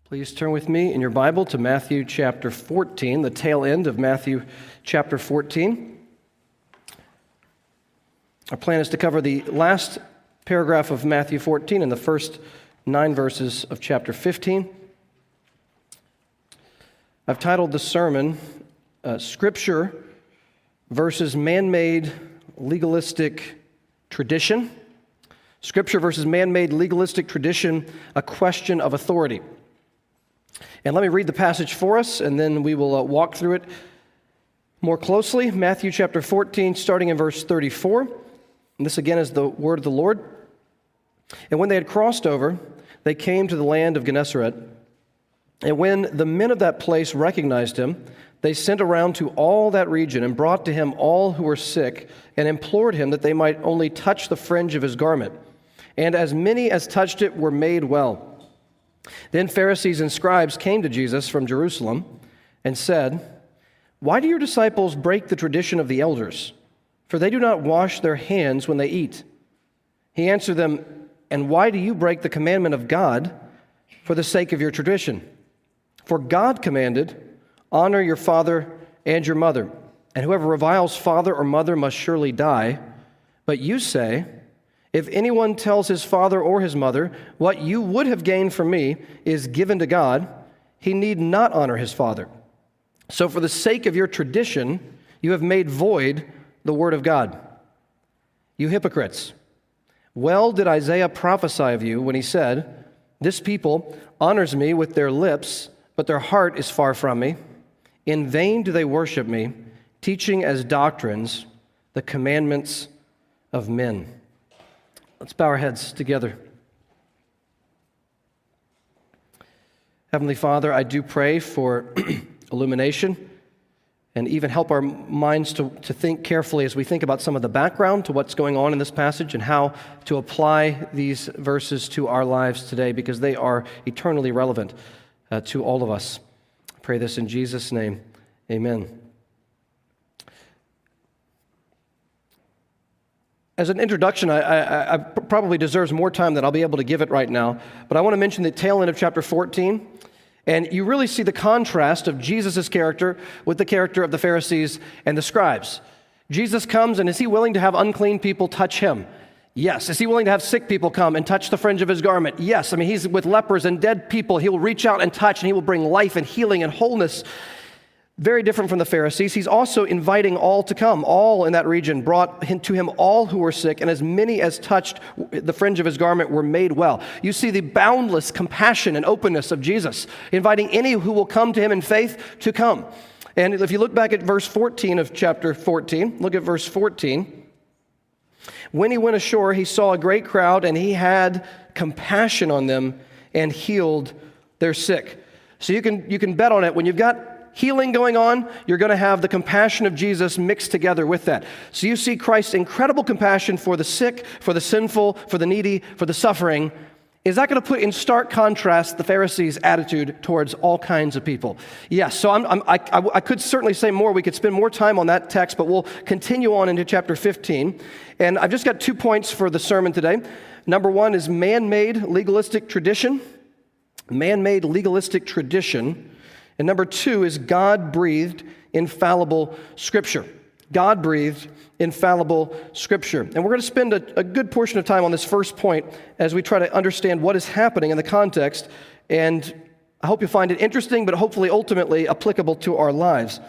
Please turn with me in your Bible to Matthew chapter 14, the tail end of Matthew chapter 14. Our plan is to cover the last paragraph of Matthew 14 and the first 9 verses of chapter 15. I've titled the sermon, Scripture versus Man-Made Legalistic Tradition. Scripture versus man-made legalistic tradition, a question of authority. And let me read the passage for us, and then we will walk through it more closely. Matthew chapter 14, starting in verse 34. And this again is the word of the Lord. And when they had crossed over, they came to the land of Gennesaret. And when the men of that place recognized him, they sent around to all that region and brought to him all who were sick and implored him that they might only touch the fringe of his garment. And as many as touched it were made well. Then Pharisees and scribes came to Jesus from Jerusalem and said, "Why do your disciples break the tradition of the elders? For they do not wash their hands when they eat." He answered them, "And why do you break the commandment of God for the sake of your tradition? For God commanded, 'Honor your father and your mother,' and whoever reviles father or mother must surely die. But you say, 'If anyone tells his father or his mother, what you would have gained from me is given to God,' he need not honor his father. So for the sake of your tradition, you have made void the word of God. You hypocrites! Well did Isaiah prophesy of you when he said, 'This people honors me with their lips, but their heart is far from me. In vain do they worship me, teaching as doctrines the commandments of men.'" Let's bow our heads together. Heavenly Father, I do pray for illumination and even help our minds to think carefully as we think about some of the background to what's going on in this passage and how to apply these verses to our lives today, because they are eternally relevant to all of us. I pray this in Jesus' name. Amen. As an introduction, I probably deserves more time than I'll be able to give it right now, but I want to mention the tail end of chapter 14, and you really see the contrast of Jesus' character with the character of the Pharisees and the scribes. Jesus comes, and is he willing to have unclean people touch him? Yes. Is he willing to have sick people come and touch the fringe of his garment? Yes. I mean, he's with lepers and dead people. He will reach out and touch, and he will bring life and healing and wholeness. Very different from the Pharisees. He's also inviting all to come. All in that region brought to him all who were sick, and as many as touched the fringe of his garment were made well. You see the boundless compassion and openness of Jesus, inviting any who will come to him in faith to come. And if you look back at verse 14 of chapter 14, look at verse 14. When he went ashore, he saw a great crowd, and he had compassion on them and healed their sick. So you can bet on it. When you've got healing going on, you're going to have the compassion of Jesus mixed together with that. So you see Christ's incredible compassion for the sick, for the sinful, for the needy, for the suffering. Is that going to put in stark contrast the Pharisees' attitude towards all kinds of people? Yes, so I could certainly say more. We could spend more time on that text, but we'll continue on into chapter 15. And I've just got 2 points for the sermon today. Number 1 is man-made legalistic tradition. Man-made legalistic tradition. And number 2 is God-breathed, infallible Scripture. God-breathed, infallible Scripture. And we're going to spend a good portion of time on this first point as we try to understand what is happening in the context. And I hope you find it interesting, but hopefully ultimately applicable to our lives.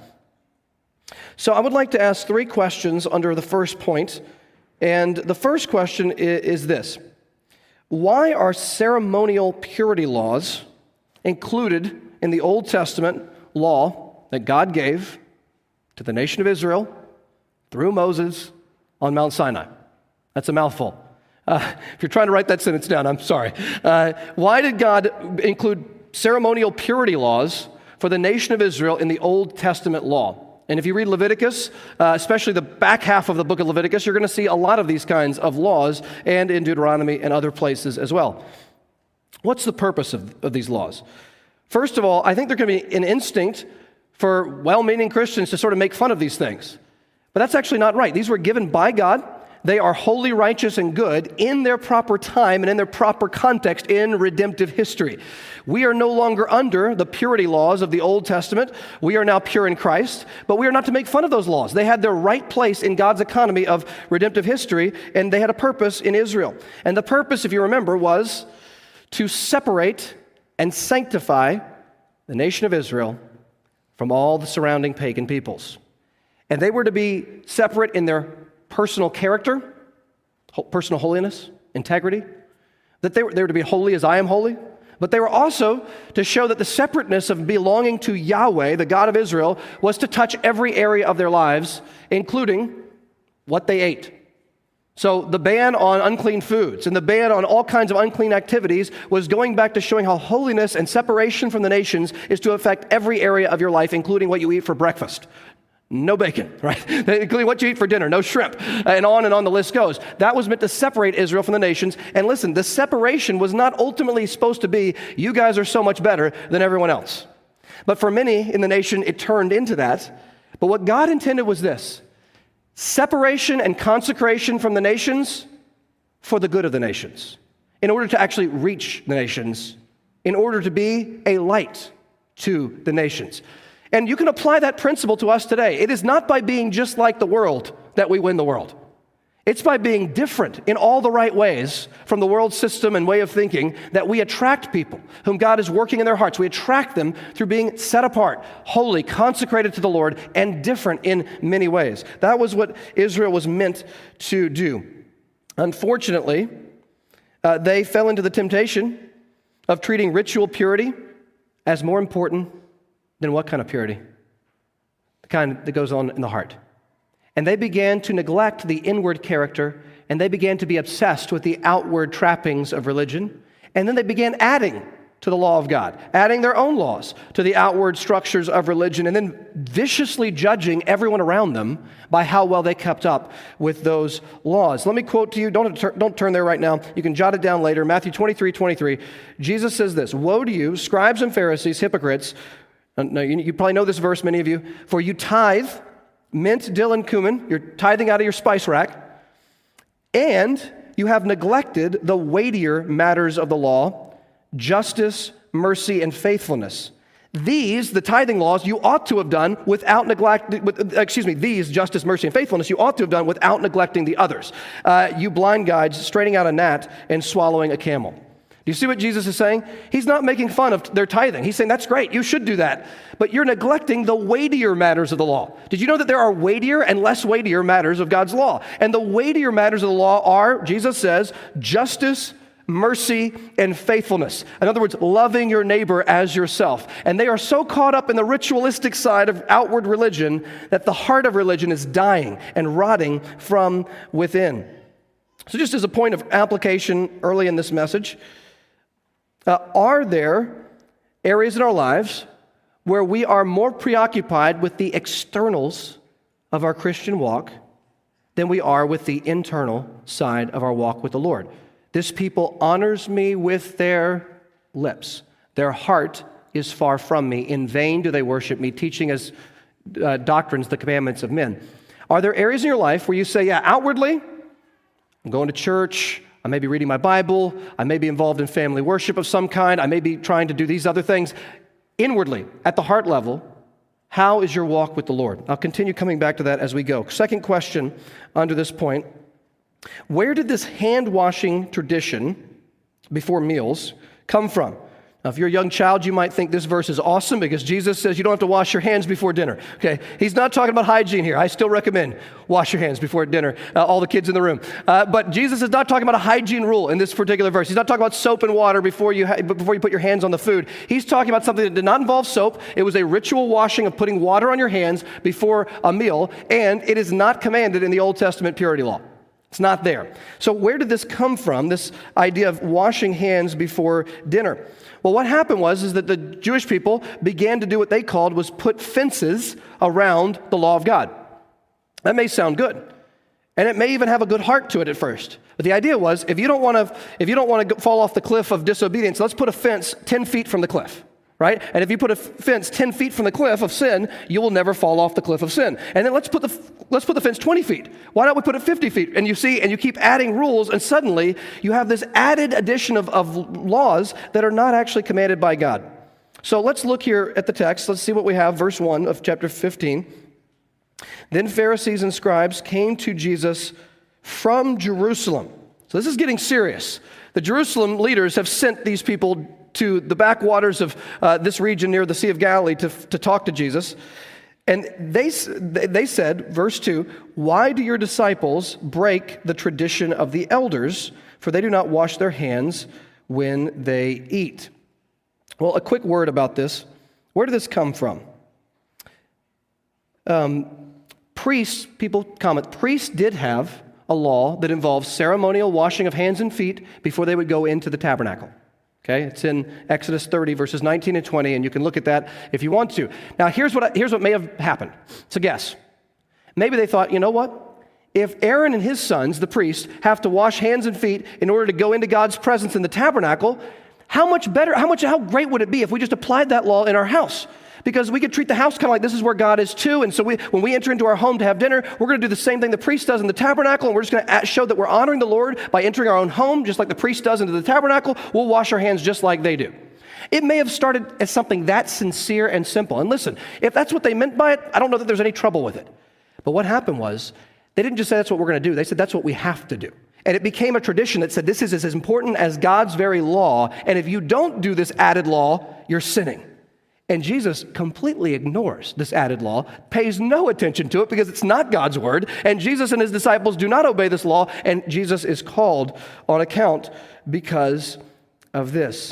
So I would like to ask 3 questions under the first point. And the first question is this: why are ceremonial purity laws included in the Old Testament law that God gave to the nation of Israel through Moses on Mount Sinai? That's a mouthful. If you're trying to write that sentence down, I'm sorry. Why did God include ceremonial purity laws for the nation of Israel in the Old Testament law? And if you read Leviticus, especially the back half of the book of Leviticus, you're going to see a lot of these kinds of laws, and in Deuteronomy and other places as well. What's the purpose of these laws? First of all, I think there can be an instinct for well-meaning Christians to sort of make fun of these things. But that's actually not right. These were given by God. They are holy, righteous, and good in their proper time and in their proper context in redemptive history. We are no longer under the purity laws of the Old Testament. We are now pure in Christ, but we are not to make fun of those laws. They had their right place in God's economy of redemptive history, and they had a purpose in Israel. And the purpose, if you remember, was to separate and sanctify the nation of Israel from all the surrounding pagan peoples. And they were to be separate in their personal character, personal holiness, integrity, that they were to be holy as I am holy, but they were also to show that the separateness of belonging to Yahweh, the God of Israel, was to touch every area of their lives, including what they ate. So the ban on unclean foods and the ban on all kinds of unclean activities was going back to showing how holiness and separation from the nations is to affect every area of your life, including what you eat for breakfast. No bacon, right? Including what you eat for dinner, no shrimp, and on the list goes. That was meant to separate Israel from the nations. And listen, the separation was not ultimately supposed to be, you guys are so much better than everyone else. But for many in the nation, it turned into that. But what God intended was this: separation and consecration from the nations for the good of the nations, in order to actually reach the nations, in order to be a light to the nations. And you can apply that principle to us today. It is not by being just like the world that we win the world. It's by being different in all the right ways from the world system and way of thinking that we attract people whom God is working in their hearts. We attract them through being set apart, holy, consecrated to the Lord, and different in many ways. That was what Israel was meant to do. Unfortunately, they fell into the temptation of treating ritual purity as more important than what kind of purity? The kind that goes on in the heart. And they began to neglect the inward character, and they began to be obsessed with the outward trappings of religion. And then they began adding to the law of God, adding their own laws to the outward structures of religion, and then viciously judging everyone around them by how well they kept up with those laws. Let me quote to you, don't turn there right now. You can jot it down later. Matthew 23:23. Jesus says this: "Woe to you, scribes and Pharisees, hypocrites." No, you probably know this verse, many of you. "For you tithe mint, dill, and cumin," you're tithing out of your spice rack, "and you have neglected the weightier matters of the law, justice, mercy, and faithfulness. These, the tithing laws, you ought to have done without these, justice, mercy, and faithfulness, you ought to have done without neglecting the others. You blind guides, straining out a gnat and swallowing a camel." Do you see what Jesus is saying? He's not making fun of their tithing. He's saying, that's great, you should do that. But you're neglecting the weightier matters of the law. Did you know that there are weightier and less weightier matters of God's law? And the weightier matters of the law are, Jesus says, justice, mercy, and faithfulness. In other words, loving your neighbor as yourself. And they are so caught up in the ritualistic side of outward religion that the heart of religion is dying and rotting from within. So just as a point of application early in this message, are there areas in our lives where we are more preoccupied with the externals of our Christian walk than we are with the internal side of our walk with the Lord? This people honors me with their lips. Their heart is far from me. In vain do they worship me, teaching as doctrines the commandments of men. Are there areas in your life where you say, yeah, outwardly, I'm going to church, I may be reading my Bible, I may be involved in family worship of some kind, I may be trying to do these other things. Inwardly, at the heart level, how is your walk with the Lord? I'll continue coming back to that as we go. Second question under this point: where did this hand-washing tradition before meals come from? Now, if you're a young child, you might think this verse is awesome because Jesus says you don't have to wash your hands before dinner. Okay, he's not talking about hygiene here. I still recommend wash your hands before dinner, all the kids in the room. But Jesus is not talking about a hygiene rule in this particular verse. He's not talking about soap and water before you put your hands on the food. He's talking about something that did not involve soap. It was a ritual washing of putting water on your hands before a meal, and it is not commanded in the Old Testament purity law. It's not there. So where did this come from, this idea of washing hands before dinner? Well, what happened was that the Jewish people began to do what they called was put fences around the law of God. That may sound good, and it may even have a good heart to it at first. But the idea was, if you don't want to fall off the cliff of disobedience, let's put a fence 10 feet from the cliff. right? And if you put a fence 10 feet from the cliff of sin, you will never fall off the cliff of sin. And then let's put the fence 20 feet. Why don't we put it 50 feet? And you keep adding rules, and suddenly you have this added addition of laws that are not actually commanded by God. So let's look here at the text. Let's see what we have, verse 1 of chapter 15. Then Pharisees and scribes came to Jesus from Jerusalem. So this is getting serious. The Jerusalem leaders have sent these people to the backwaters of this region near the Sea of Galilee to talk to Jesus. And they said, verse 2, "Why do your disciples break the tradition of the elders? For they do not wash their hands when they eat." Well, a quick word about this. Where did this come from? Priests did have a law that involves ceremonial washing of hands and feet before they would go into the tabernacle. Okay, it's in Exodus 30, verses 19 and 20, and you can look at that if you want to. Now, here's what may have happened. It's a guess. Maybe they thought, you know what? If Aaron and his sons, the priests, have to wash hands and feet in order to go into God's presence in the tabernacle, how great would it be if we just applied that law in our house? Because we could treat the house kind of like this is where God is too. And so when we enter into our home to have dinner, we're going to do the same thing the priest does in the tabernacle. And we're just going to show that we're honoring the Lord by entering our own home, just like the priest does into the tabernacle. We'll wash our hands just like they do. It may have started as something that sincere and simple. And listen, if that's what they meant by it, I don't know that there's any trouble with it. But what happened was, they didn't just say that's what we're going to do. They said that's what we have to do. And it became a tradition that said this is as important as God's very law. And if you don't do this added law, you're sinning. And Jesus completely ignores this added law, pays no attention to it because it's not God's word. And Jesus and his disciples do not obey this law. And Jesus is called on account because of this.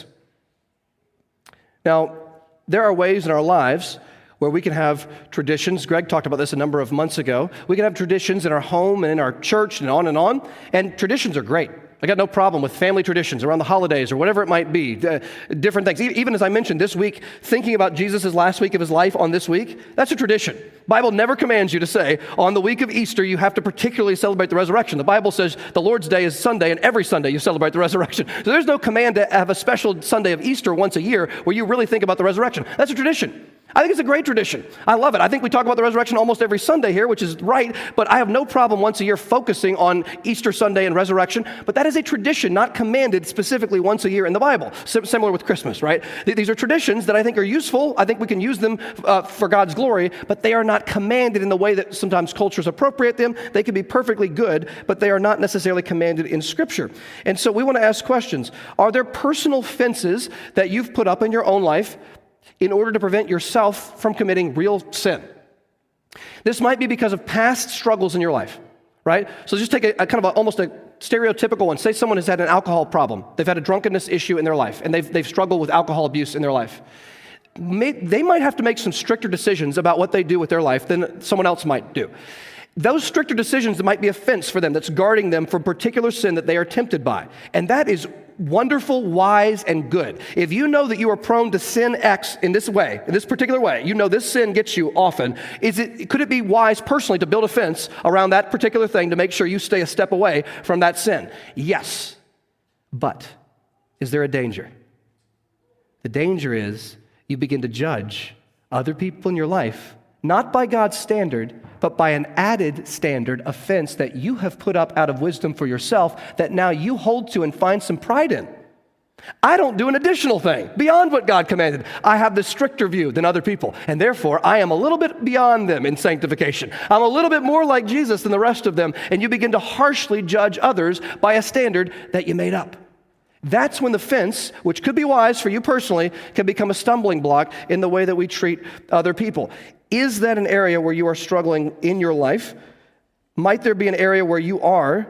Now, there are ways in our lives where we can have traditions. Greg talked about this a number of months ago. We can have traditions in our home and in our church and on. And traditions are great. I got no problem with family traditions around the holidays or whatever it might be, different things. Even as I mentioned this week, thinking about Jesus' last week of his life on this week, that's a tradition. The Bible never commands you to say, on the week of Easter, you have to particularly celebrate the resurrection. The Bible says the Lord's Day is Sunday, and every Sunday you celebrate the resurrection. So there's no command to have a special Sunday of Easter once a year where you really think about the resurrection. That's a tradition. I think it's a great tradition. I love it. I think we talk about the resurrection almost every Sunday here, which is right, but I have no problem once a year focusing on Easter Sunday and resurrection. But that is a tradition, not commanded specifically once a year in the Bible. Similar with Christmas, right? These are traditions that I think are useful. I think we can use them for God's glory, but they are not commanded in the way that sometimes cultures appropriate them. They can be perfectly good, but they are not necessarily commanded in Scripture. And so we want to ask questions. Are there personal fences that you've put up in your own life in order to prevent yourself from committing real sin? This might be because of past struggles in your life, right? So just take a kind of almost a stereotypical one. Say someone has had an alcohol problem. They've had a drunkenness issue in their life, and they've struggled with alcohol abuse in their life. They might have to make some stricter decisions about what they do with their life than someone else might do. Those stricter decisions might be a fence for them that's guarding them from particular sin that they are tempted by. And that is wonderful, wise, and good. If you know that you are prone to sin X in this way, in this particular way, you know this sin gets you often, could it be wise personally to build a fence around that particular thing to make sure you stay a step away from that sin? Yes. But is there a danger? The danger is you begin to judge other people in your life, not by God's standard, but by an added standard, a fence that you have put up out of wisdom for yourself that now you hold to and find some pride in. I don't do an additional thing beyond what God commanded. I have the stricter view than other people, and therefore I am a little bit beyond them in sanctification. I'm a little bit more like Jesus than the rest of them, and you begin to harshly judge others by a standard that you made up. That's when the fence, which could be wise for you personally, can become a stumbling block in the way that we treat other people. Is that an area where you are struggling in your life? Might there be an area where you are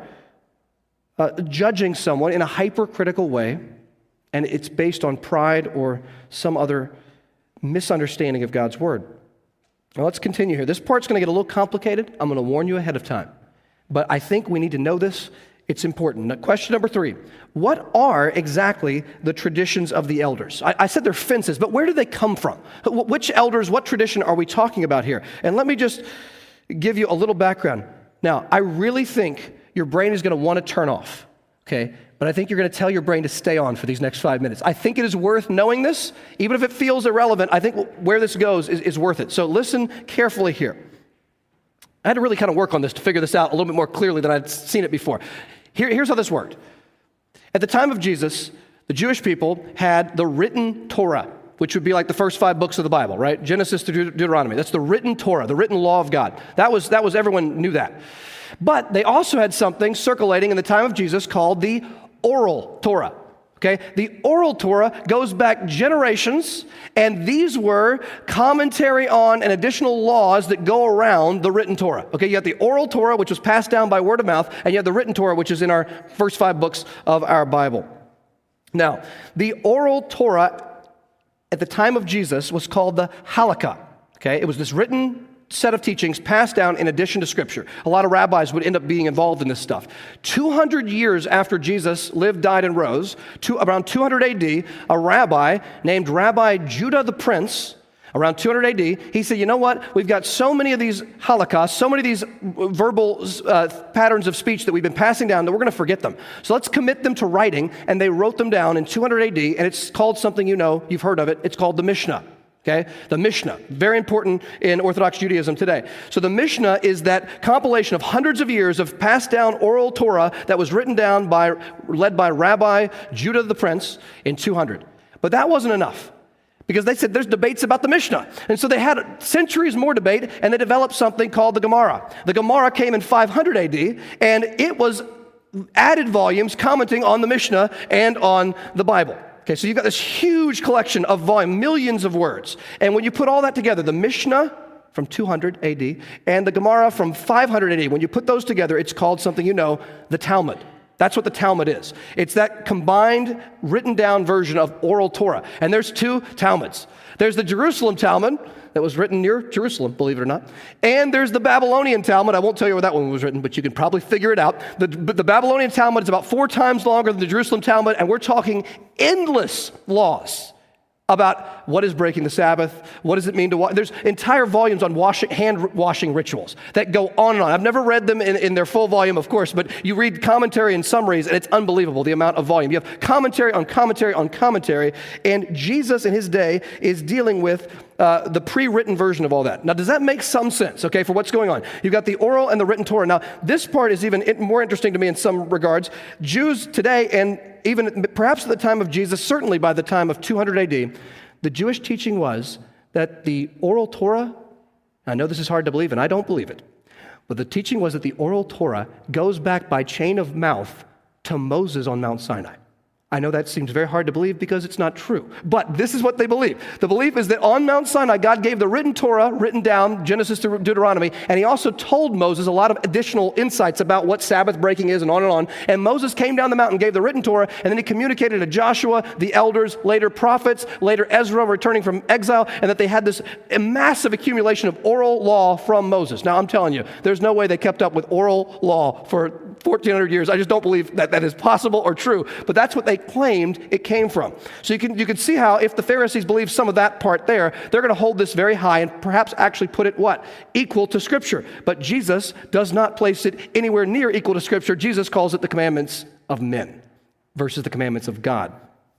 judging someone in a hypercritical way, and it's based on pride or some other misunderstanding of God's word? Now let's continue here. This part's going to get a little complicated. I'm going to warn you ahead of time. But I think we need to know this. It's important. Now, question number 3. What are exactly the traditions of the elders? I said they're fences, but where do they come from? Which elders, what tradition are we talking about here? And let me just give you a little background. Now, I really think your brain is going to want to turn off, okay? but I think you're going to tell your brain to stay on for these next 5 minutes. I think it is worth knowing this. Even if it feels irrelevant, I think where this goes is worth it. So listen carefully here. I had to really kind of work on this to figure this out a little bit more clearly than I'd seen it before. Here's how this worked. At the time of Jesus, the Jewish people had the written Torah, which would be like the first 5 books of the Bible, right? Genesis to Deuteronomy. That's the written Torah, the written law of God. That was everyone knew that. But they also had something circulating in the time of Jesus called the oral Torah. Okay? The oral Torah goes back generations, and these were commentary on and additional laws that go around the written Torah. Okay, you have the oral Torah, which was passed down by word of mouth, and you have the written Torah, which is in our first 5 books of our Bible. Now, the oral Torah at the time of Jesus was called the Halakha. Okay, it was this written set of teachings passed down in addition to Scripture. A lot of rabbis would end up being involved in this stuff. 200 years after Jesus lived, died, and rose, around 200 AD, a rabbi named Rabbi Judah the Prince, around 200 AD, he said, you know what? We've got so many of these halakhas, so many of these verbal patterns of speech that we've been passing down that we're going to forget them. So let's commit them to writing, and they wrote them down in 200 AD, and it's called something you've heard of it. It's called the Mishnah. Okay? The Mishnah, very important in Orthodox Judaism today. So the Mishnah is that compilation of hundreds of years of passed down oral Torah that was written down led by Rabbi Judah the Prince in 200. But that wasn't enough, because they said there's debates about the Mishnah. And so they had centuries more debate, and they developed something called the Gemara. The Gemara came in 500 AD, and it was added volumes commenting on the Mishnah and on the Bible. Okay, so you've got this huge collection of volume, millions of words. And when you put all that together, the Mishnah from 200 AD and the Gemara from 500 AD, when you put those together, it's called something the Talmud. That's what the Talmud is. It's that combined, written down version of oral Torah. And there's 2 Talmuds. There's the Jerusalem Talmud that was written near Jerusalem, believe it or not. And there's the Babylonian Talmud. I won't tell you where that one was written, but you can probably figure it out. The Babylonian Talmud is about 4 times longer than the Jerusalem Talmud, and we're talking endless laws about what is breaking the Sabbath, what does it mean to wash. There's entire volumes on hand washing rituals that go on and on. I've never read them in their full volume, of course, but you read commentary and summaries, and it's unbelievable, the amount of volume. You have commentary on commentary on commentary, and Jesus in his day is dealing with the pre-written version of all that. Now, does that make some sense, okay, for what's going on? You've got the oral and the written Torah. Now, this part is even more interesting to me in some regards. Jews today, and even perhaps at the time of Jesus, certainly by the time of 200 AD, the Jewish teaching was that the oral Torah, I know this is hard to believe, and I don't believe it, but the teaching was that the oral Torah goes back by chain of mouth to Moses on Mount Sinai. I know that seems very hard to believe because it's not true, but this is what they believe. The belief is that on Mount Sinai, God gave the written Torah, written down, Genesis to Deuteronomy, and he also told Moses a lot of additional insights about what Sabbath breaking is and on and on. And Moses came down the mountain, gave the written Torah, and then he communicated to Joshua, the elders, later prophets, later Ezra returning from exile, and that they had this massive accumulation of oral law from Moses. Now, I'm telling you, there's no way they kept up with oral law for 1,400 years. I just don't believe that is possible or true, but that's what they claimed it came from. So you can see how if the Pharisees believe some of that part there, they're going to hold this very high and perhaps actually put it what? Equal to Scripture. But Jesus does not place it anywhere near equal to Scripture. Jesus calls it the commandments of men versus the commandments of God.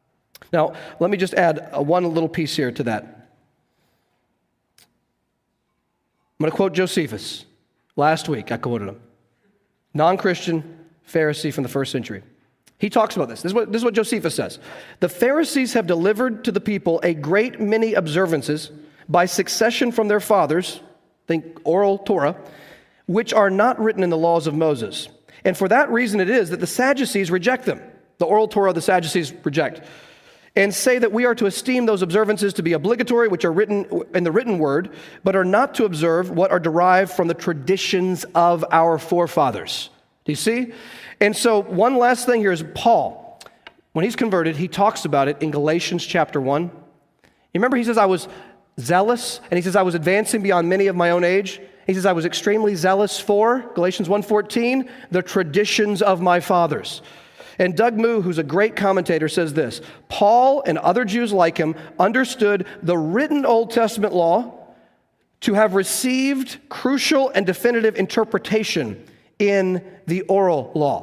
Now, let me just add one little piece here to that. I'm going to quote Josephus. Last week, I quoted him. Non-Christian Pharisee from the first century. He talks about this. This is what Josephus says. The Pharisees have delivered to the people a great many observances by succession from their fathers, think oral Torah, which are not written in the laws of Moses. And for that reason it is that the Sadducees reject them. The oral Torah the Sadducees reject. And say that we are to esteem those observances to be obligatory, which are written in the written word, but are not to observe what are derived from the traditions of our forefathers. Do you see? And so one last thing here is Paul. When he's converted, he talks about it in Galatians chapter 1. You remember he says, I was zealous, and he says, I was advancing beyond many of my own age. He says, I was extremely zealous for, Galatians 1:14, the traditions of my fathers. And Doug Moo, who's a great commentator, says this, Paul and other Jews like him understood the written Old Testament law to have received crucial and definitive interpretation in the oral law.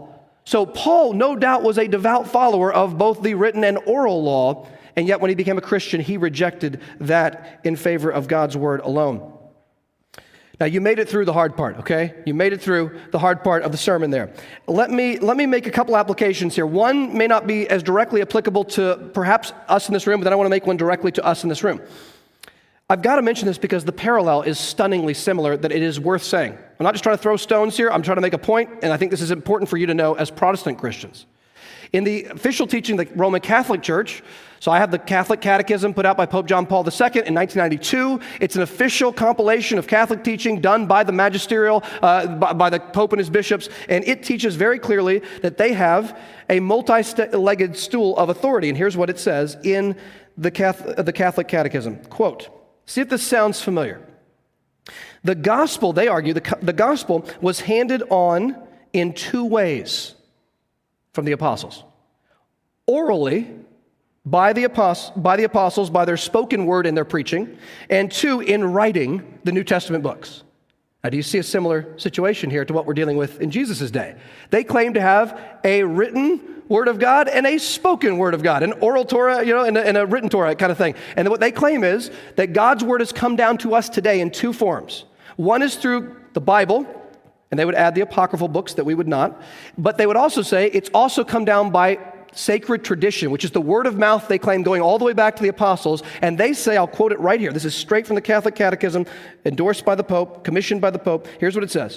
So Paul, no doubt, was a devout follower of both the written and oral law, and yet when he became a Christian, he rejected that in favor of God's word alone. Now, you made it through the hard part, okay? You made it through the hard part of the sermon there. Let me make a couple applications here. One may not be as directly applicable to perhaps us in this room, but then I want to make one directly to us in this room. I've got to mention this because the parallel is stunningly similar that it is worth saying. I'm not just trying to throw stones here. I'm trying to make a point, and I think this is important for you to know as Protestant Christians. In the official teaching of the Roman Catholic Church, so I have the Catholic Catechism put out by Pope John Paul II in 1992. It's an official compilation of Catholic teaching done by the magisterial, by the Pope and his bishops, and it teaches very clearly that they have a multi-legged stool of authority. And here's what it says in the Catholic Catechism. Quote, see if this sounds familiar. The gospel, they argue, the gospel was handed on in two ways from the apostles. Orally, by the apostles, by their spoken word in their preaching, and two, in writing the New Testament books. Now, do you see a similar situation here to what we're dealing with in Jesus' day? They claim to have a written word of God and a spoken word of God, an oral Torah, and a written Torah kind of thing. And what they claim is that God's word has come down to us today in two forms. One is through the Bible, and they would add the apocryphal books that we would not. But they would also say it's also come down by sacred tradition, which is the word of mouth they claim going all the way back to the apostles. And they say, I'll quote it right here. This is straight from the Catholic Catechism, endorsed by the Pope, commissioned by the Pope. Here's what it says.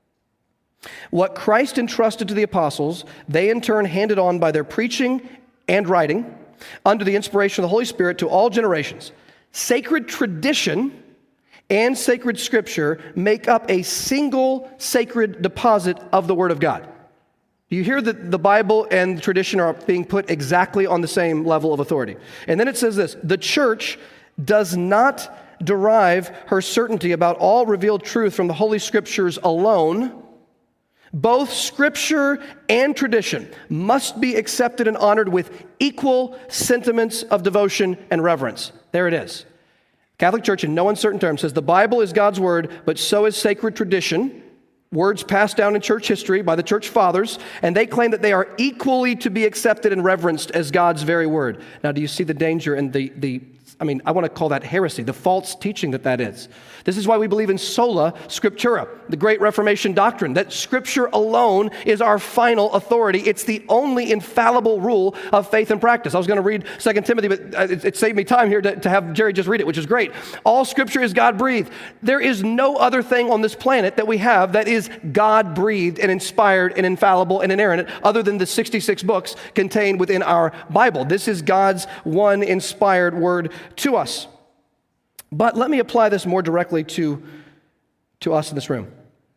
What Christ entrusted to the apostles, they in turn handed on by their preaching and writing under the inspiration of the Holy Spirit to all generations. Sacred tradition and sacred scripture make up a single sacred deposit of the Word of God. You hear that the Bible and tradition are being put exactly on the same level of authority. And then it says this, the church does not derive her certainty about all revealed truth from the Holy Scriptures alone. Both Scripture and tradition must be accepted and honored with equal sentiments of devotion and reverence. There it is. Catholic Church, in no uncertain terms, says the Bible is God's word, but so is sacred tradition, words passed down in church history by the church fathers, and they claim that they are equally to be accepted and reverenced as God's very word. Now, do you see the danger and I want to call that heresy, the false teaching that is. This is why we believe in sola scriptura, the great Reformation doctrine, that Scripture alone is our final authority. It's the only infallible rule of faith and practice. I was going to read 2 Timothy, but it saved me time here to have Jerry just read it, which is great. All Scripture is God-breathed. There is no other thing on this planet that we have that is God-breathed and inspired and infallible and inerrant other than the 66 books contained within our Bible. This is God's one inspired word to us. But let me apply this more directly to us in this room.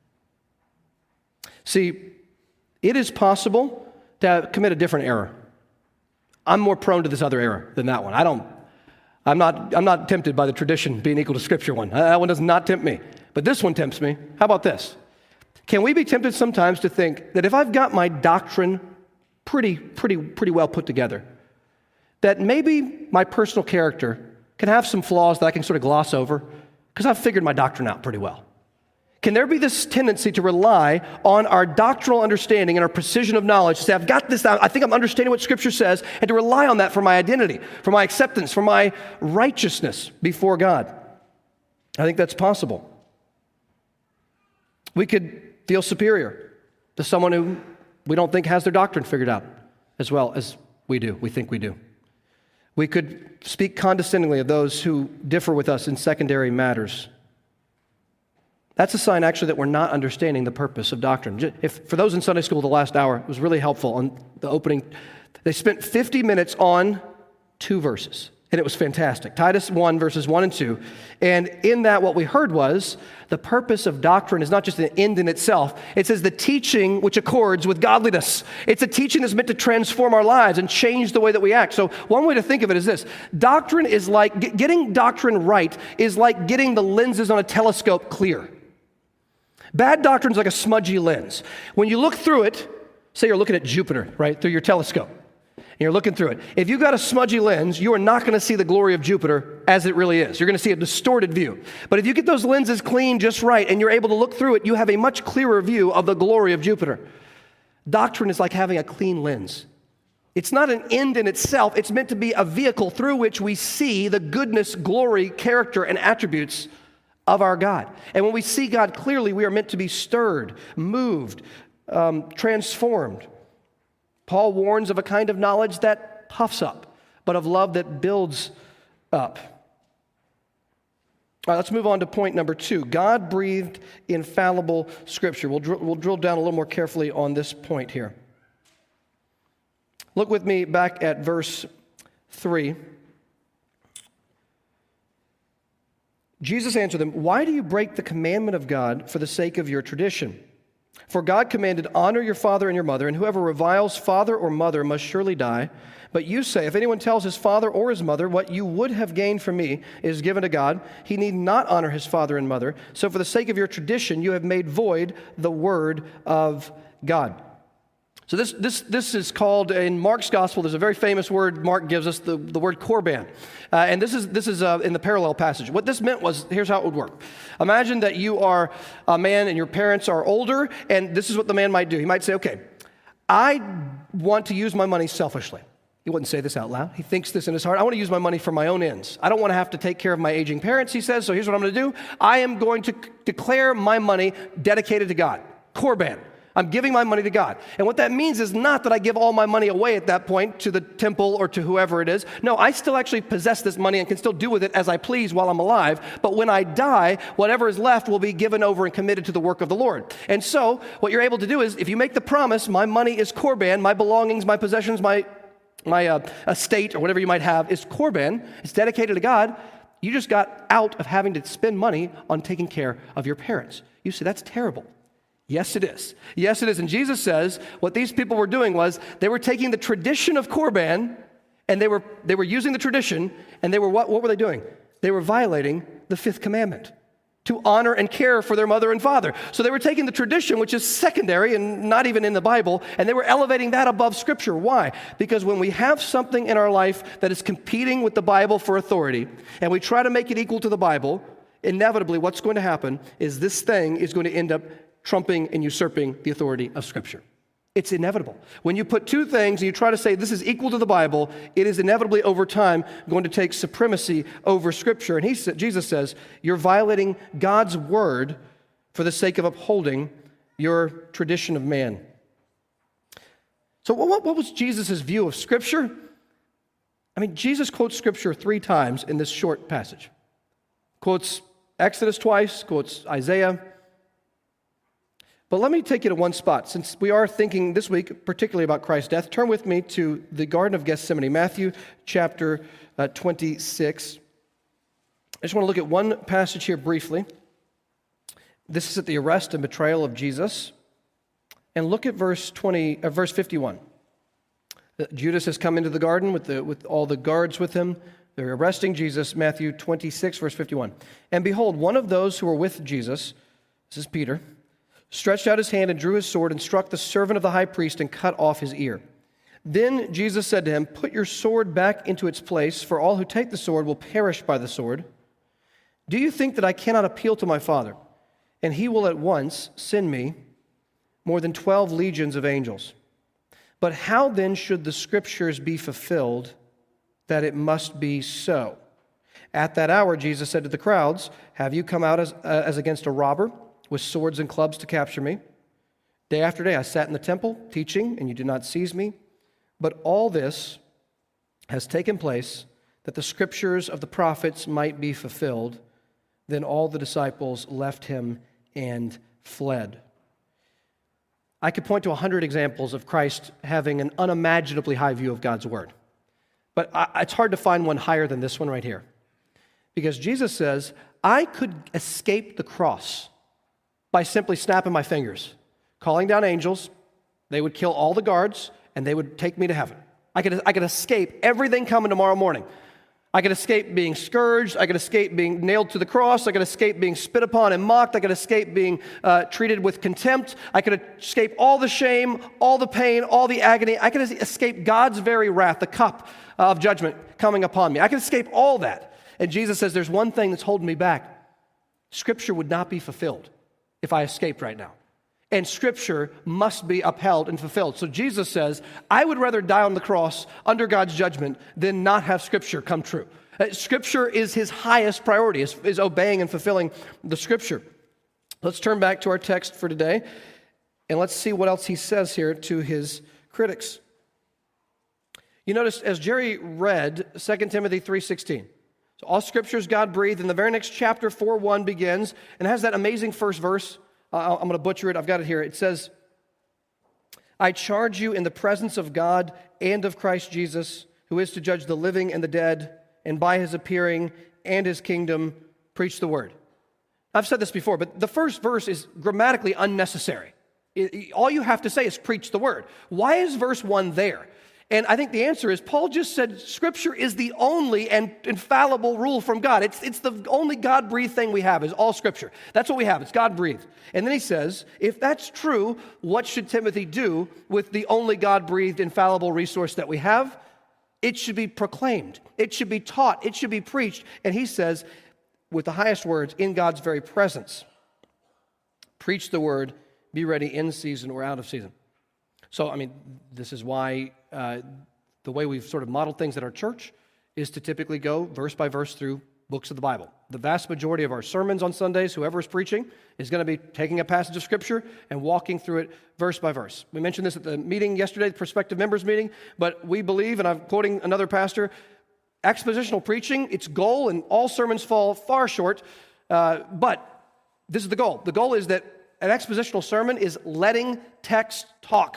See, it is possible to commit a different error. I'm more prone to this other error than that one. I'm not tempted by the tradition being equal to Scripture one. That one does not tempt me. But this one tempts me. How about this? Can we be tempted sometimes to think that if I've got my doctrine pretty well put together, that maybe my personal character can have some flaws that I can sort of gloss over because I've figured my doctrine out pretty well? Can there be this tendency to rely on our doctrinal understanding and our precision of knowledge to say, I've got this out, I think I'm understanding what Scripture says, and to rely on that for my identity, for my acceptance, for my righteousness before God? I think that's possible. We could feel superior to someone who we don't think has their doctrine figured out as well as we think we do. We could speak condescendingly of those who differ with us in secondary matters. That's a sign, actually, that we're not understanding the purpose of doctrine. For those in Sunday school the last hour, it was really helpful on the opening. They spent 50 minutes on 2 verses, and it was fantastic. Titus 1, verses 1 and 2. And in that, what we heard was the purpose of doctrine is not just an end in itself. It says the teaching which accords with godliness. It's a teaching that's meant to transform our lives and change the way that we act. So one way to think of it is this. Doctrine is like, getting doctrine right is like getting the lenses on a telescope clear. Bad doctrine is like a smudgy lens. When you look through it, say you're looking at Jupiter, right, through your telescope, and you're looking through it. If you've got a smudgy lens, you are not going to see the glory of Jupiter as it really is. You're going to see a distorted view. But if you get those lenses clean just right and you're able to look through it, you have a much clearer view of the glory of Jupiter. Doctrine is like having a clean lens. It's not an end in itself. It's meant to be a vehicle through which we see the goodness, glory, character, and attributes of our God. And when we see God clearly, we are meant to be stirred, moved, transformed. Paul warns of a kind of knowledge that puffs up, but of love that builds up. All right, let's move on to point number 2. God-breathed, infallible Scripture. We'll drill down a little more carefully on this point here. Look with me back at verse 3. Jesus answered them, "Why do you break the commandment of God for the sake of your tradition? For God commanded, 'Honor your father and your mother,' and whoever reviles father or mother must surely die. But you say, if anyone tells his father or his mother, 'What you would have gained from me is given to God,' he need not honor his father and mother. So for the sake of your tradition, you have made void the word of God." So this is called, in Mark's gospel, there's a very famous word Mark gives us, the word korban. And this is in the parallel passage. What this meant was, here's how it would work. Imagine that you are a man and your parents are older, and this is what the man might do. He might say, okay, I want to use my money selfishly. He wouldn't say this out loud. He thinks this in his heart. I want to use my money for my own ends. I don't want to have to take care of my aging parents, he says, so here's what I'm going to do. I am going to declare my money dedicated to God. Korban. I'm giving my money to God. And what that means is not that I give all my money away at that point to the temple or to whoever it is. No, I still actually possess this money and can still do with it as I please while I'm alive. But when I die, whatever is left will be given over and committed to the work of the Lord. And so what you're able to do is, if you make the promise, my money is korban, my belongings, my possessions, my estate or whatever you might have is korban, it's dedicated to God, you just got out of having to spend money on taking care of your parents. You say, that's terrible. Yes, it is. Yes, it is. And Jesus says what these people were doing was they were taking the tradition of korban and they were using the tradition, and they were what were they doing? They were violating the 5th commandment, to honor and care for their mother and father. So they were taking the tradition, which is secondary and not even in the Bible, and they were elevating that above Scripture. Why? Because when we have something in our life that is competing with the Bible for authority, and we try to make it equal to the Bible, inevitably what's going to happen is this thing is going to end up trumping and usurping the authority of Scripture. It's inevitable. When you put two things and you try to say this is equal to the Bible, it is inevitably over time going to take supremacy over Scripture. And Jesus says, you're violating God's word for the sake of upholding your tradition of man. So what was Jesus' view of Scripture? I mean, Jesus quotes Scripture 3 times in this short passage. Quotes Exodus twice, quotes Isaiah. But let me take you to one spot. Since we are thinking this week particularly about Christ's death, turn with me to the Garden of Gethsemane, Matthew chapter 26. I just want to look at one passage here briefly. This is at the arrest and betrayal of Jesus. And look at verse 51. Judas has come into the garden with all the guards with him. They're arresting Jesus, Matthew 26, verse 51. And behold, one of those who were with Jesus, this is Peter, stretched out his hand and drew his sword and struck the servant of the high priest and cut off his ear. Then Jesus said to him, "Put your sword back into its place, for all who take the sword will perish by the sword. Do you think that I cannot appeal to my Father, and he will at once send me more than 12 legions of angels? But how then should the Scriptures be fulfilled that it must be so?" At that hour, Jesus said to the crowds, "Have you come out as against a robber, with swords and clubs to capture me? Day after day I sat in the temple teaching, and you did not seize me. But all this has taken place that the Scriptures of the prophets might be fulfilled." Then all the disciples left him and fled. I could point to 100 examples of Christ having an unimaginably high view of God's word. But it's hard to find one higher than this one right here. Because Jesus says, I could escape the cross by simply snapping my fingers, calling down angels. They would kill all the guards, and they would take me to heaven. I could escape everything coming tomorrow morning. I could escape being scourged. I could escape being nailed to the cross. I could escape being spit upon and mocked. I could escape being treated with contempt. I could escape all the shame, all the pain, all the agony. I could escape God's very wrath, the cup of judgment coming upon me. I could escape all that. And Jesus says, there's one thing that's holding me back. Scripture would not be fulfilled if I escaped right now. and Scripture must be upheld and fulfilled. So Jesus says, I would rather die on the cross under God's judgment than not have Scripture come true. Scripture is his highest priority, is obeying and fulfilling the Scripture. Let's turn back to our text for today, and let's see what else he says here to his critics. You notice, as Jerry read 2 Timothy 3:16, so all Scripture is God-breathed, and the very next chapter, 4:1, begins, and has that amazing first verse. I'm going to butcher it. I've got it here. It says, I charge you in the presence of God and of Christ Jesus, who is to judge the living and the dead, and by his appearing and his kingdom, preach the word. I've said this before, but the first verse is grammatically unnecessary. All you have to say is preach the word. Why is verse 1 there? And I think the answer is Paul just said Scripture is the only and infallible rule from God. It's the only God-breathed thing we have is all Scripture. That's what we have. It's God-breathed. And then he says, if that's true, what should Timothy do with the only God-breathed infallible resource that we have? It should be proclaimed. It should be taught. It should be preached. And he says, with the highest words, in God's very presence, preach the word, be ready in season or out of season. So, this is why the way we've sort of modeled things at our church is to typically go verse by verse through books of the Bible. The vast majority of our sermons on Sundays, whoever is preaching, is going to be taking a passage of Scripture and walking through it verse by verse. We mentioned this at the meeting yesterday, the prospective members meeting, but we believe, and I'm quoting another pastor, expositional preaching, its goal, and all sermons fall far short, but this is the goal. The goal is that an expositional sermon is letting text talk.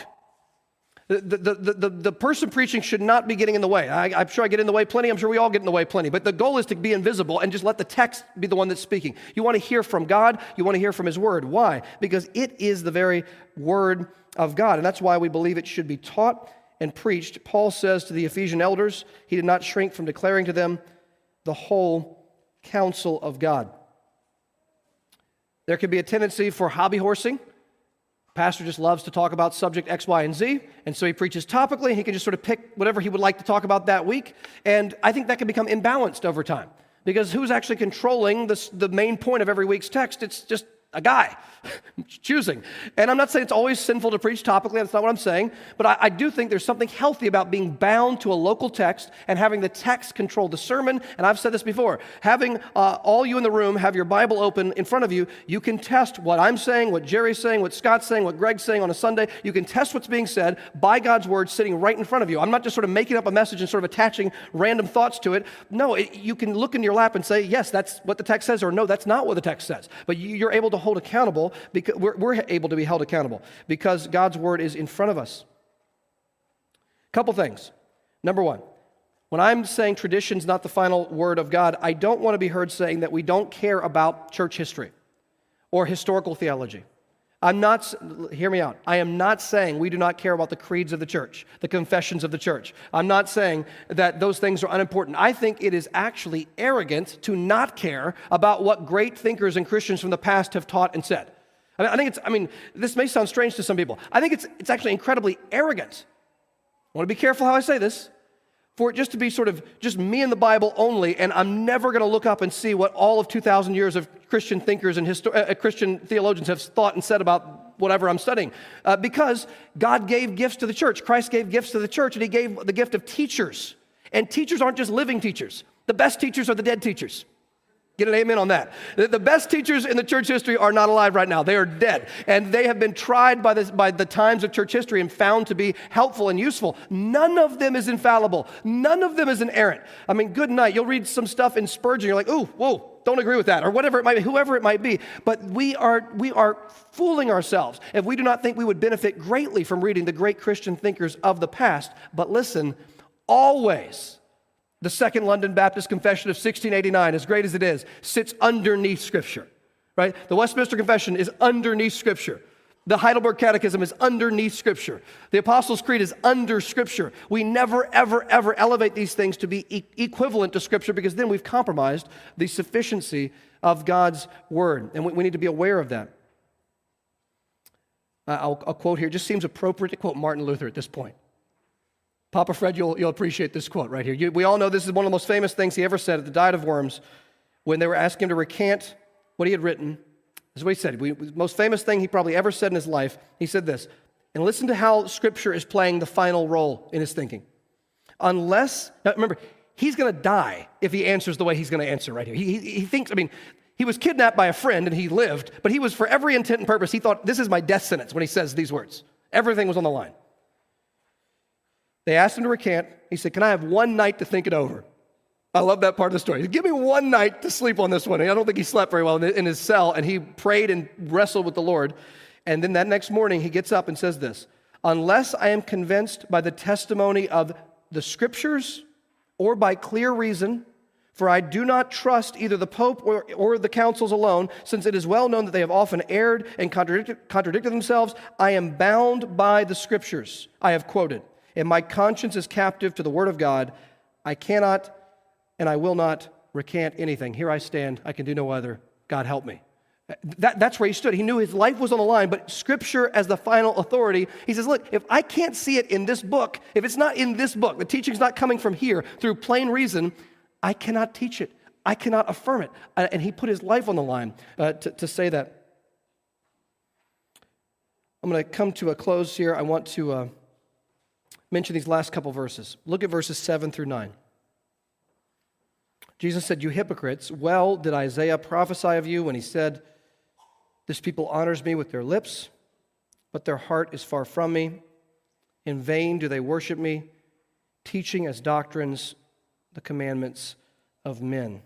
The person preaching should not be getting in the way. I'm sure I get in the way plenty. I'm sure we all get in the way plenty. But the goal is to be invisible and just let the text be the one that's speaking. You want to hear from God. You want to hear from His Word. Why? Because it is the very Word of God. And that's why we believe it should be taught and preached. Paul says to the Ephesian elders, he did not shrink from declaring to them the whole counsel of God. There could be a tendency for hobby horsing. Pastor just loves to talk about subject X, Y, and Z, and so he preaches topically. He can just sort of pick whatever he would like to talk about that week, and I think that can become imbalanced over time, because who's actually controlling the main point of every week's text? It's just a guy choosing. And I'm not saying it's always sinful to preach topically. That's not what I'm saying. But I do think there's something healthy about being bound to a local text and having the text control the sermon. And I've said this before. Having all you in the room have your Bible open in front of you, you can test what I'm saying, what Jerry's saying, what Scott's saying, what Greg's saying on a Sunday. You can test what's being said by God's Word sitting right in front of you. I'm not just sort of making up a message and sort of attaching random thoughts to it. No, you can look in your lap and say, yes, that's what the text says, or no, that's not what the text says. But you're able to hold accountable, because we're able to be held accountable because God's Word is in front of us. Couple things. Number one, when I'm saying tradition's not the final word of God, I don't want to be heard saying that we don't care about church history or historical theology. Hear me out. I am not saying we do not care about the creeds of the church, the confessions of the church. I'm not saying that those things are unimportant. I think it is actually arrogant to not care about what great thinkers and Christians from the past have taught and said. This may sound strange to some people. I think it's actually incredibly arrogant. I want to be careful how I say this. For it just to be sort of just me and the Bible only, and I'm never going to look up and see what all of 2,000 years of Christian thinkers and Christian theologians have thought and said about whatever I'm studying. Because God gave gifts to the church. Christ gave gifts to the church, and He gave the gift of teachers. And teachers aren't just living teachers. The best teachers are the dead teachers. Get an amen on that. The best teachers in the church history are not alive right now. They are dead. And they have been tried by the times of church history and found to be helpful and useful. None of them is infallible. None of them is inerrant. Good night. You'll read some stuff in Spurgeon. You're like, ooh, whoa, don't agree with that. Or whatever it might be, whoever it might be. But we are fooling ourselves if we do not think we would benefit greatly from reading the great Christian thinkers of the past. But listen, always, the Second London Baptist Confession of 1689, as great as it is, sits underneath Scripture, right? The Westminster Confession is underneath Scripture. The Heidelberg Catechism is underneath Scripture. The Apostles' Creed is under Scripture. We never, ever, ever elevate these things to be equivalent to Scripture, because then we've compromised the sufficiency of God's Word, and we need to be aware of that. I'll quote here. It just seems appropriate to quote Martin Luther at this point. Papa Fred, you'll appreciate this quote right here. We all know this is one of the most famous things he ever said at the Diet of Worms when they were asking him to recant what he had written. This is what he said. The most famous thing he probably ever said in his life. He said this, and listen to how Scripture is playing the final role in his thinking. Now remember, he's going to die if he answers the way he's going to answer right here. He thinks, he was kidnapped by a friend and he lived, but he was, for every intent and purpose, he thought, this is my death sentence when he says these words. Everything was on the line. They asked him to recant. He said, can I have one night to think it over? I love that part of the story. Give me one night to sleep on this one. And I don't think he slept very well in his cell, and he prayed and wrestled with the Lord. And then that next morning, he gets up and says this, unless I am convinced by the testimony of the Scriptures or by clear reason, for I do not trust either the Pope or the councils alone, since it is well known that they have often erred and contradicted themselves, I am bound by the Scriptures I have quoted, and my conscience is captive to the Word of God. I cannot and I will not recant anything. Here I stand, I can do no other. God help me. That's where he stood. He knew his life was on the line, but Scripture as the final authority, he says, look, if I can't see it in this book, if it's not in this book, the teaching's not coming from here through plain reason, I cannot teach it. I cannot affirm it. And he put his life on the line to say that. I'm going to come to a close here. I want to mention these last couple verses. Look at verses 7 through 9. Jesus said, you hypocrites, well did Isaiah prophesy of you when he said, this people honors me with their lips, but their heart is far from me. In vain do they worship me, teaching as doctrines the commandments of men.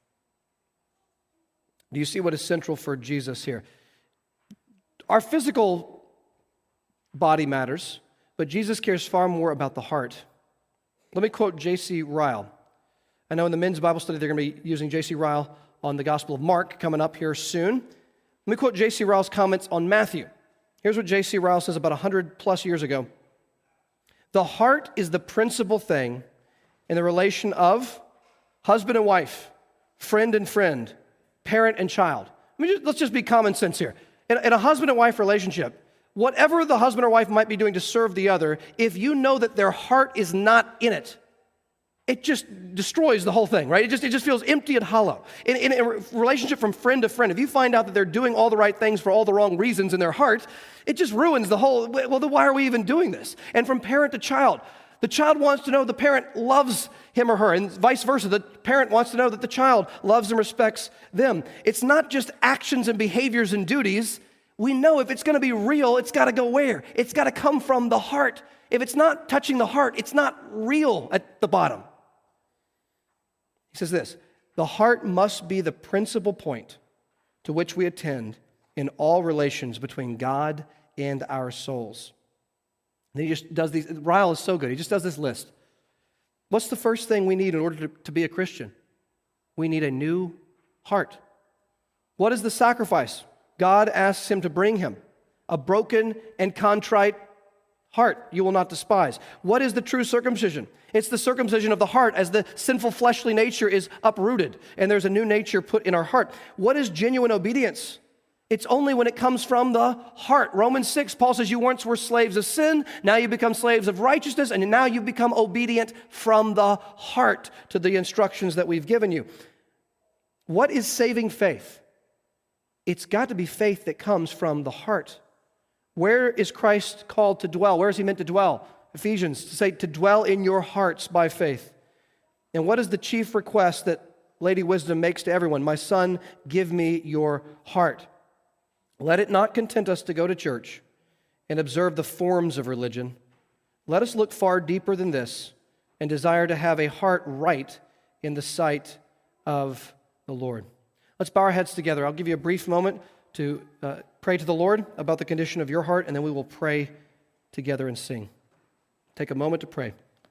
Do you see what is central for Jesus here? Our physical body matters, but Jesus cares far more about the heart. Let me quote J.C. Ryle. I know in the men's Bible study they're going to be using J.C. Ryle on the Gospel of Mark coming up here soon. Let me quote J.C. Ryle's comments on Matthew. Here's what J.C. Ryle says about 100 plus years ago. The heart is the principal thing in the relation of husband and wife, friend and friend, parent and child. Let's just be common sense here. In a husband and wife relationship, whatever the husband or wife might be doing to serve the other, if you know that their heart is not in it, it just destroys the whole thing, right? It just feels empty and hollow. In a relationship from friend to friend, if you find out that they're doing all the right things for all the wrong reasons in their heart, it just ruins the whole, well, then why are we even doing this? And from parent to child, the child wants to know the parent loves him or her, and vice versa. The parent wants to know that the child loves and respects them. It's not just actions and behaviors and duties. We know if it's going to be real, it's got to go where? It's got to come from the heart. If it's not touching the heart, it's not real at the bottom. He says this, the heart must be the principal point to which we attend in all relations between God and our souls. And he just does these, Ryle is so good, he just does this list. What's the first thing we need in order to be a Christian? We need a new heart. What is the sacrifice God asks him to bring him? A broken and contrite heart you will not despise. What is the true circumcision? It's the circumcision of the heart as the sinful fleshly nature is uprooted and there's a new nature put in our heart. What is genuine obedience? It's only when it comes from the heart. Romans 6, Paul says you once were slaves of sin, now you become slaves of righteousness, and now you become obedient from the heart to the instructions that we've given you. What is saving faith? It's got to be faith that comes from the heart. Where is Christ called to dwell? Where is he meant to dwell? Ephesians, to say to dwell in your hearts by faith. And what is the chief request that Lady Wisdom makes to everyone? My son, give me your heart. Let it not content us to go to church and observe the forms of religion. Let us look far deeper than this and desire to have a heart right in the sight of the Lord. Let's bow our heads together. I'll give you a brief moment to pray to the Lord about the condition of your heart, and then we will pray together and sing. Take a moment to pray.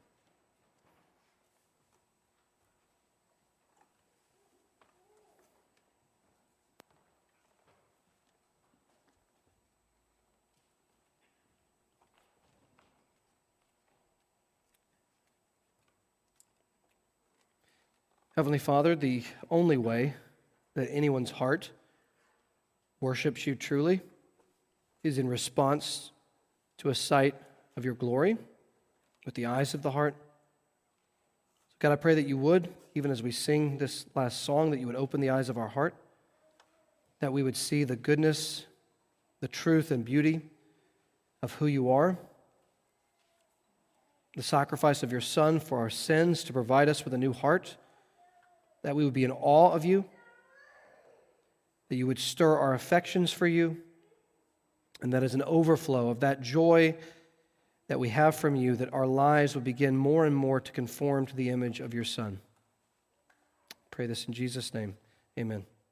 Heavenly Father, the only way that anyone's heart worships you truly is in response to a sight of your glory with the eyes of the heart. God, I pray that you would, even as we sing this last song, that you would open the eyes of our heart, that we would see the goodness, the truth, and beauty of who you are, the sacrifice of your Son for our sins to provide us with a new heart, that we would be in awe of you, that you would stir our affections for you, and that as an overflow of that joy that we have from you, that our lives would begin more and more to conform to the image of your Son. Pray this in Jesus' name. Amen.